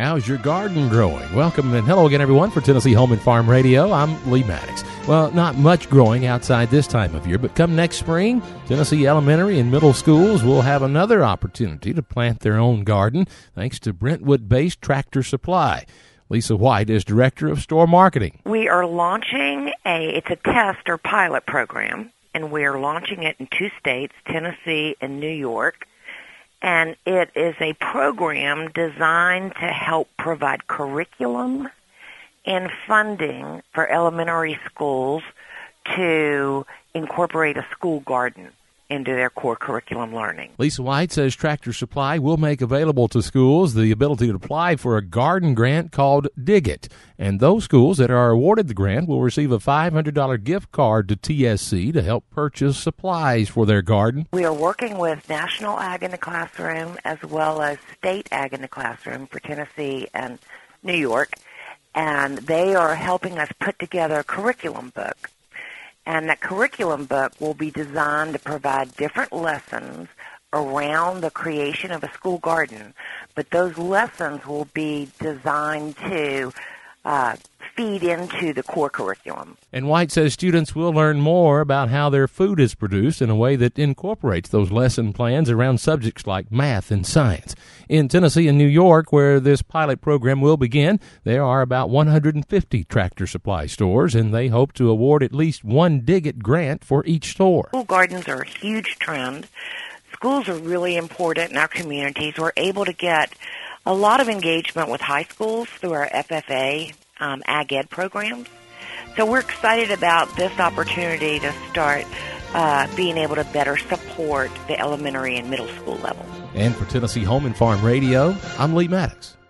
How's your garden growing? Welcome and hello again, everyone, for Tennessee Home and Farm Radio. I'm Lee Maddox. Well, not much growing outside this time of year, but come next spring, Tennessee elementary and middle schools will have another opportunity to plant their own garden thanks to Brentwood-based Tractor Supply. Lisa White is Director of Store Marketing. We are launching it's a test or pilot program, and we are launching it in 2 states, Tennessee and New York. And it is a program designed to help provide curriculum and funding for elementary schools to incorporate a school garden into their core curriculum learning. Lisa White says Tractor Supply will make available to schools the ability to apply for a garden grant called Dig It. And those schools that are awarded the grant will receive a $500 gift card to TSC to help purchase supplies for their garden. We are working with National Ag in the Classroom as well as State Ag in the Classroom for Tennessee and New York. And they are helping us put together a curriculum book. And that curriculum book will be designed to provide different lessons around the creation of a school garden. But those lessons will be designed to feed into the core curriculum. And White says students will learn more about how their food is produced in a way that incorporates those lesson plans around subjects like math and science. In Tennessee and New York, where this pilot program will begin, there are about 150 Tractor Supply stores, and they hope to award at least one Dig It grant for each store. School gardens are a huge trend. Schools are really important in our communities. We're able to get a lot of engagement with high schools through our FFA Ag Ed programs. So we're excited about this opportunity to start being able to better support the elementary and middle school level. And for Tennessee Home and Farm Radio, I'm Lee Maddox.